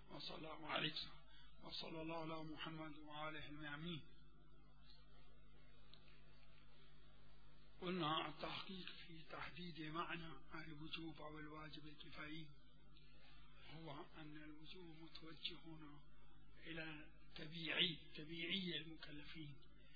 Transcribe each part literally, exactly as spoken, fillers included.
وصلى الله عليه وصلى الله على محمد وآله الميامين. قلنا التحقيق في تحديد معنى الوجوب أو الواجب الكفائي هو أن الوجوب متوجهون إلى تبيعي تبيعي المكلفين،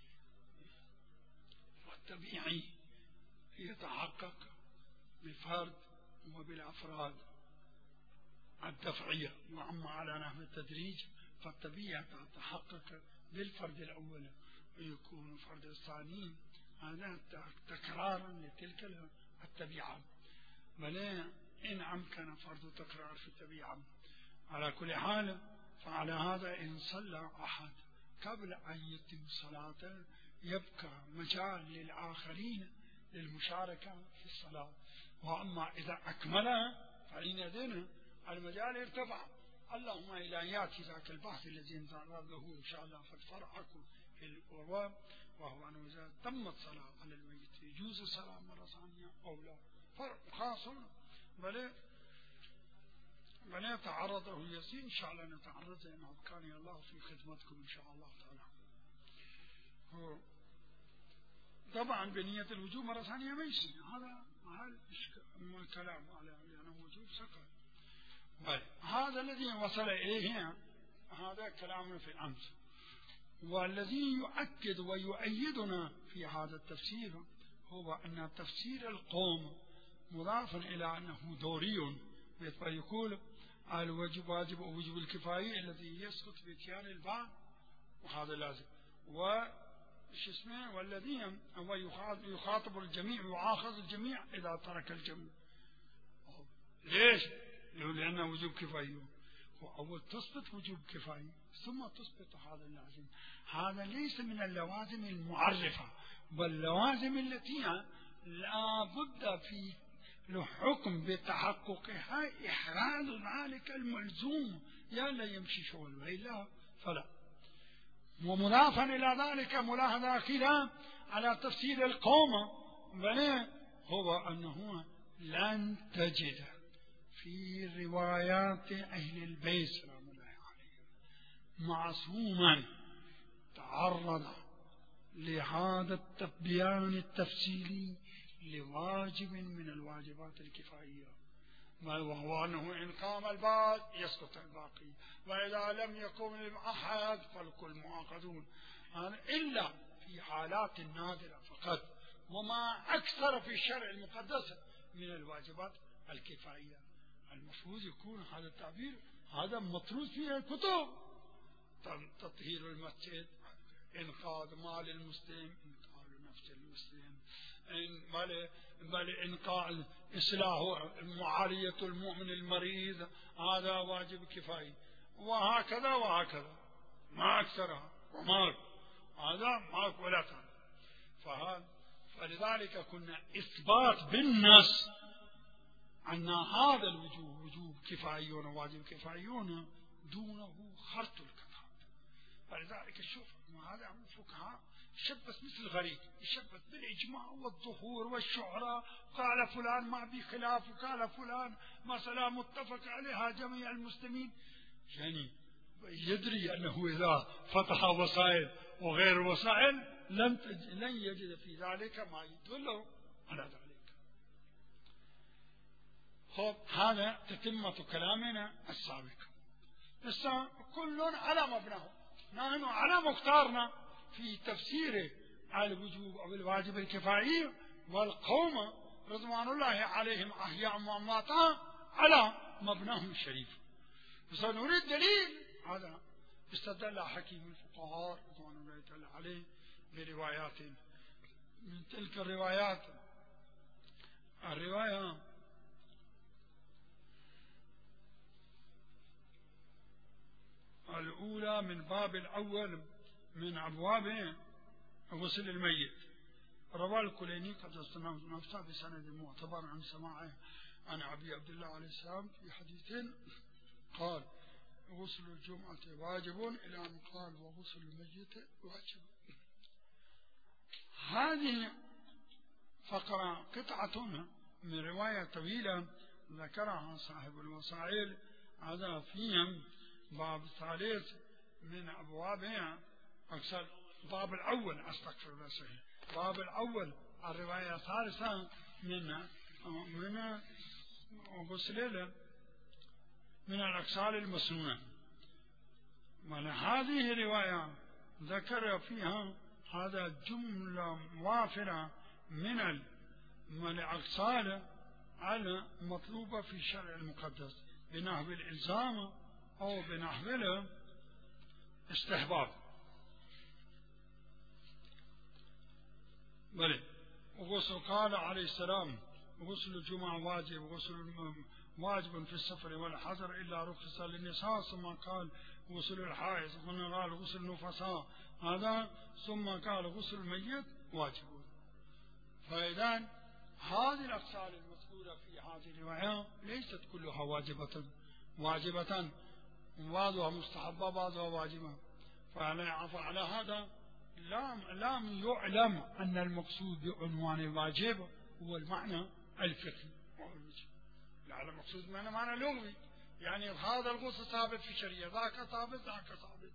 والتبيعي يتحقق بالفرد وبالأفراد الدفعية، وأما على نحو التدريج فالطبيعة تتحقق بالفرد الأول ويكون الفرد الثاني هذا تكرارا لتلك الطبيعة، بل إن أمكن فرد تكرار في الطبيعة. على كل حال فعلى هذا إن صلى أحد قبل أن يتم صلاته يبقى مجال للآخرين للمشاركة في الصلاة، وأما إذا أكملها فإن المجال ارتفع. اللهم إلى يأتي ذاك البحث الذي نتعرض له إن شاء الله فالفرعكم في الأبواب، وهو أنه إذا تمت صلاة على الميت يجوز الصلاة مرة ثانية أو لا، فرق خاص بل بل يتعرضه يسير إن شاء الله نتعرض، لأنه كان الله في خدمتكم إن شاء الله تعالى. طبعا بنية الوجوب مرة ثانية ما يصير، هذا هذا الكلام على لأنه وجوب سكر. هذا الذي وصل إليه هذا كلامنا في الأمس، والذي يؤكد ويؤيدنا في هذا التفسير هو أن تفسير القوم مضاف إلى أنه دوري، فيقول الواجب واجب ووجوب الكفاية الذي يسقط باتيان البعض، وهذا لازم، وش اسمه والذي هو يخاطب الجميع ويعاقب الجميع إذا ترك الجميع. ليش؟ لأنه وجوب كفاية، أول تثبت وجوب كفاية ثم تثبت هذا اللازم. هذا ليس من اللوازم المعرفة، بل اللوازم التي لا بد في الحكم بتحققها إحراز ذلك الملزوم، يا لا يمشي شغل وإلا فلا. ومضافا إلى ذلك ملاحظة أخيرة على تفسير القوم بل هو أنه لن تجد في روايات أهل البيت سلام الله عليهم معصوما تعرض لهذا التبيان التفصيلي لواجب من الواجبات الكفائية، وهو أنه إن قام البعض يسقط الباقي، وإذا لم يقم أحد فالكل معاقدون، إلا في حالات نادرة فقط، وما أكثر في الشرع المقدس من الواجبات الكفائية. المفروض يكون هذا التعبير هذا مطروز في الكتب، تطهير المسجد، إنقاذ مال المسلم، إنقاذ نفس المسلم، بل بل إنقاذ إصلاح معالية المؤمن المريض، هذا واجب كفاية، وهكذا وهكذا ما أكثرها وما هذا ما ولا كان. فهذا فلذلك كنا إثبات بالنص أن هذا الوجوب وجوب كفايون وواجب كفايون دونه خرط الكفاءة. فلذلك شوف هذا عن الفقهاء شبث مثل غريب، يشبث بالإجماع والظهور والشعراء، قال فلان ما بخلاف وقال فلان مسألة متفق عليها جميع المسلمين، يعني يدري أنه إذا فتح وسائل وغير وسائل لن لن يجد في ذلك ما يدل على ذلك. خب هذا تتمة كلامنا السابق. بس كل على مبناه، نحن على مختارنا في تفسير الوجوب أو الواجب الكفائي، والقوم رضوان الله عليهم أحياء وأمواتا على مبناهم الشريف. فسنريد دليل هذا استدل حكيم الفقهاء رضوان الله تعالى عليه بروايات من تلك الروايات. الرواية الأولى من باب الأول من أبواب غسل الميت، رواه الكليني قد نفسه بسند معتبر عن سماعه عن أبي عبد الله عليه السلام في حديثين قال غسل الجمعة واجب إلى أن قال وغسل الميت واجب. هذه فقرة قطعة من رواية طويلة ذكرها صاحب الوسائل، هذا فيهم باب الثالث من أبوابها أقصد باب الأول أستغفر الله صحيح باب الأول الرواية الثالثة من من غسل من الأغسال المسنونة. هذه رواية ذكر فيها هذا جملة وافرة من الأغسال المطلوبة في الشرع المقدس بنحو الإلزام أو بنحو الاستحباب. بلى وغسل قال عليه السلام غسل الجمعة واجب وغسل واجب في السفر والحضر إلا رخص للنساء، ثم قال غسل الحائض، ثم قال غسل النفساء هذا، ثم قال غسل الميت واجب. فإذا هذه الأغسال المذكورة في هذه الرواية ليست كلها واجبة واجبة بعضها مستحبة بعضها واجبة. فعلى, فعلى هذا لم, لم يعلم أن المقصود بعنوان الواجب هو المعنى الفقهي، لا المقصود معنى معنى لغوي، يعني هذا الغسل ثابت في الشريعة ذاك ثابت ذاك ثابت.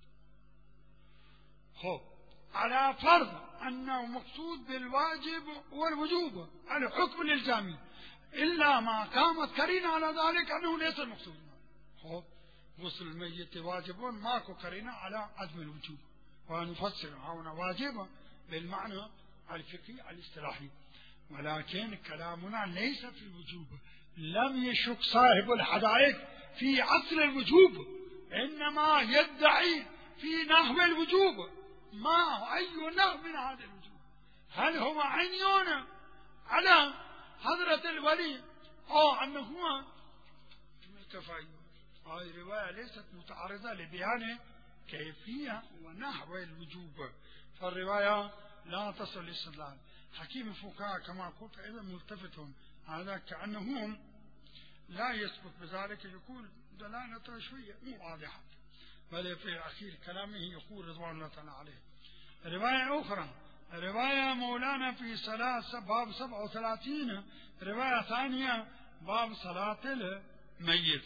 خب على فرض أنه مقصود بالواجب والوجوب الحكم الإلزامي إلا ما قامت قرينة على ذلك أنه ليس المقصود. خب غسل الميت واجب ماكو قرينة على عدم الوجوب، ونفسر هنا واجب بالمعنى الفقهي الاصطلاحي، ولكن كلامنا ليس في الوجوب. لم يشك صاحب الحدائق في أصل الوجوب، إنما يدعي في نحو الوجوب. ما أي نوع من هذا الوجوب؟ هل هو عينيون على حضرة الولي أو أنه هو كفاية؟ هذه الرواية ليست متعارضة لبيان كيفية ونحو الوجوب، فالرواية لا تصل للاستدلال. حكيم الفقهاء كما قلت أيضا ملتفت هذا كأنه لا يثبت بذلك، يقول دلالة شوية مو واضحة، بل في أخير كلامه يقول رضوان الله تعالى عليه. رواية أخرى رواية مولانا في صلاة باب سبعة وثلاثين، رواية ثانية باب صلاة الميت.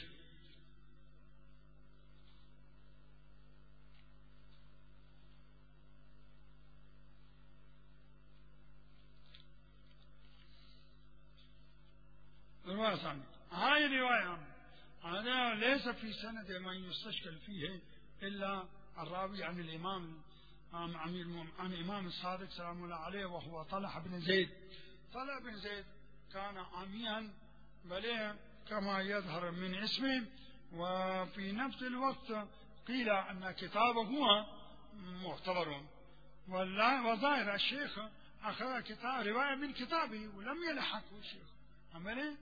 رواية ثانية هاي الرواية هذا ليس في سند من يستشكل فيه إلا الراوي عن الإمام عن الإمام الصادق سلام الله عليه، وهو طلحة بن زيد. طلحة بن زيد كان عاميا بل كما يظهر من اسمه، وفي نفس الوقت قيل أن كتابه هو معتبر، وظاهر الشيخ أخذ كتاب رواية من كتابه ولم يلحقه الشيخ عمله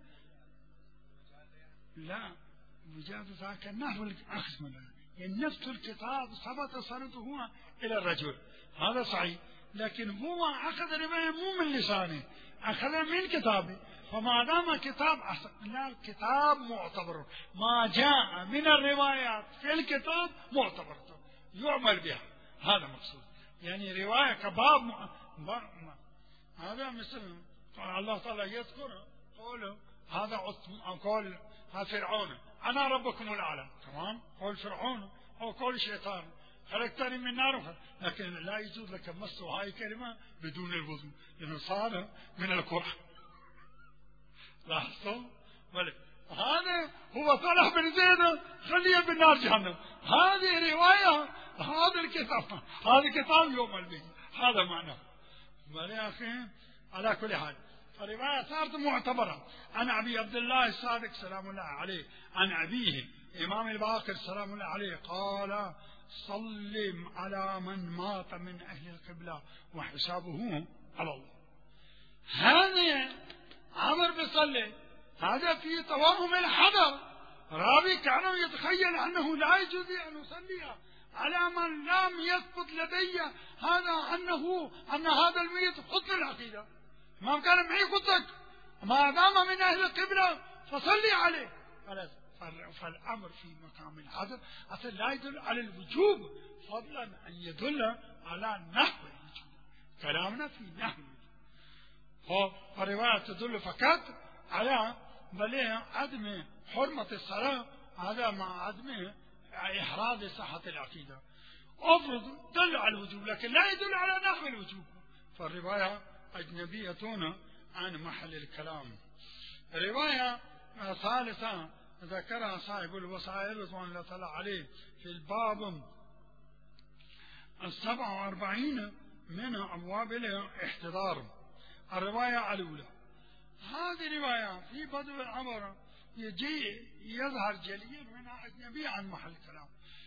لا وجاد ذاك النحو الأخذ منه، يعني نفس الكتاب ثبت سنده إلى الرجل، هذا صحيح، لكن هو أخذ رواية مو من لسانه، أخذ من كتابه. فما دام كتاب لا الكتاب معتبر، ما جاء من الروايات في الكتاب معتبر يعمل بها، هذا مقصود. يعني رواية كباب م... ب... م... هذا مثل الله تعالى يذكر قوله هذا قول فرعون أنا ربكم الأعلى، تمام، قول فرعون أو قول الشيطان خلقتني من نار، لكن لا يجوز لك مس هاي الكلمة بدون الوضوء لأنه صار من القرآن. لاحظتوا؟ بل هذا هو طلح بن زيد خليه بالنار جهنم، هذه رواية هذا الكتاب هذا الكتاب يؤمن به، هذا معناه. بل يا أخي على كل حال الرواية صارت معتبرة عن أبي عبد الله الصادق سلام الله عليه عن أبيه إمام الباقر سلام الله عليه قال صلم على من مات من أهل القبلة وحسابه على الله. هذا عمر بيصلي هذا في توهم الحذر، راوي كان يتخيل أنه لا يجوز أن يصلي على من لم يثبت لدي هذا أنه أن هذا الميت حسن العقيدة، ما كان معي قلتك ما دام من أهل القبلة فصلي عليه. فالأمر في مقام الحذر أصلا لا يدل على الوجوب فضلا أن يدل على نحو الوجوب، كلامنا في نحو الوجوب. فالرواية تدل فقط على بل عدم حرمة الصلاة، هذا مع عدم إحراز صحة العقيدة. أفرض دل على الوجوب لكن لا يدل على نحو الوجوب، فالرواية أجنبية عن محل الكلام. رواية ثالثة ذكرها صاحب الوسائل رضوان الله تعالى عليه في الباب السبع وأربعين من أبواب الاحتضار. الرواية الأولى، هذه رواية في بدو الأمر يجي يظهر جليا منها أجنبي عن محل الكلام،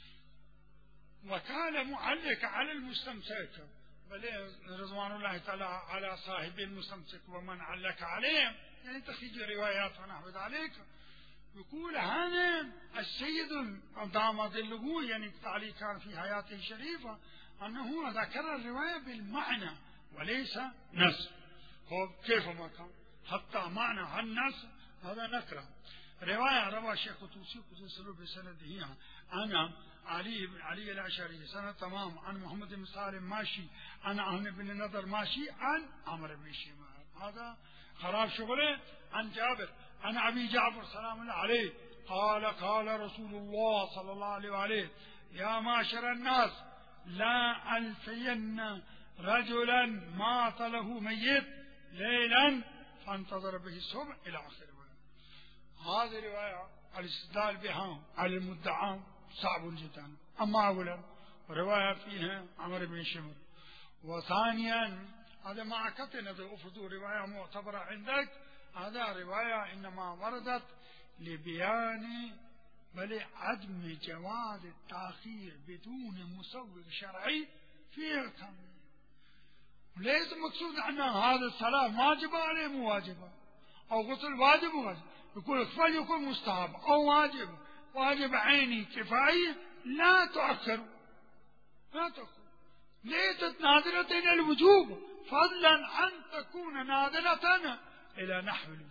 وكان معلق على المستمسك، بل رضوان الله تعالى على صاحب المستمسك ومن علق عليه، يعني تخرج روايات ونحو ذلك. يقول هذا السيد دام ظله، يعني التعليق كان في حياته الشريفة، أنه ذكر الرواية بالمعنى وليس نص. هو كيف ما كان حتى معنى النص هذا نكره. رواية روى الشيخ الطوسي قدس سره بسنده عن علي بن علي الأشعري سنة تمام عن محمد بن سالم ماشي عن أحمد بن نضر ماشي عن عمرو بن شمال، هذا خراب شغله. عن جابر عن أبي جعفر سلام الله عليه قال قال رسول الله صلى الله عليه وآله يا معشر الناس لا ألفين رجلا مات له ميت ليلا فانتظر به الصبح إلى آخر. هذه رواية الاستدلال بها على المدعى صعب جدا. أما أولا رواية فيها عمرو بن شمر، وثانيا هذا ما أكدنا أفرضوا رواية معتبرة عندك، هذا رواية إنما وردت لبيان بل عدم جواز التأخير بدون مسوغ شرعي في الكامل. ليس مقصود أن هذا الصلاة واجبة عليه مو واجبة، أو غسل واجب واجب، يقول فليكن مستحب أو واجب، واجب عيني كفاية لا تؤخر لا تؤخر، ليست نادرة إلى الوجوب فضلا عن تكون نادرة إلى نحو الوجوب.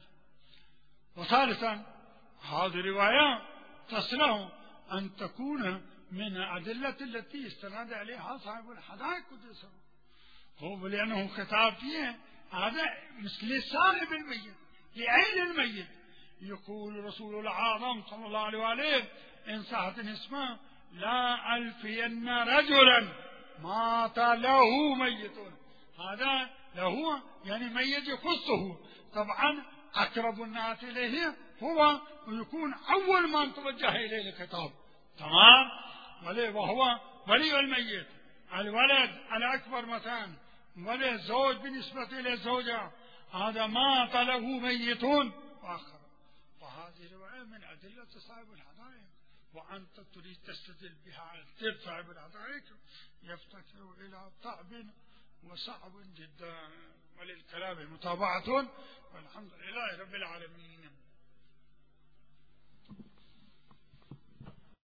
وثالثا هذه الرواية تصلح أن تكون من الأدلة التي استند عليها صاحب الحدائق قدسه، هو لأنه خطاب فيه هذا مثل صاحب الميت لعين الميت. يقول رسول العظام صلى الله عليه وآله إن صحت اسمه لا ألفين رجلا مات له ميت، هذا له يعني ميت يخصه، طبعا أقرب الناس إليه هو ويكون أول من توجه إليه الخطاب، تمام، وهو ولي الميت، الولد الأكبر مثلا ولي الزوج بالنسبة إلى الزوجة، هذا مات له ميت وآخر. وهذه رواية من أدلة صاحب الحدائق، وأنت تريد تستدل بها على طب صاحب الحدائق يفتكر إلى طعب وصعب جدا، وللكلام متابعة، والحمد لله رب العالمين.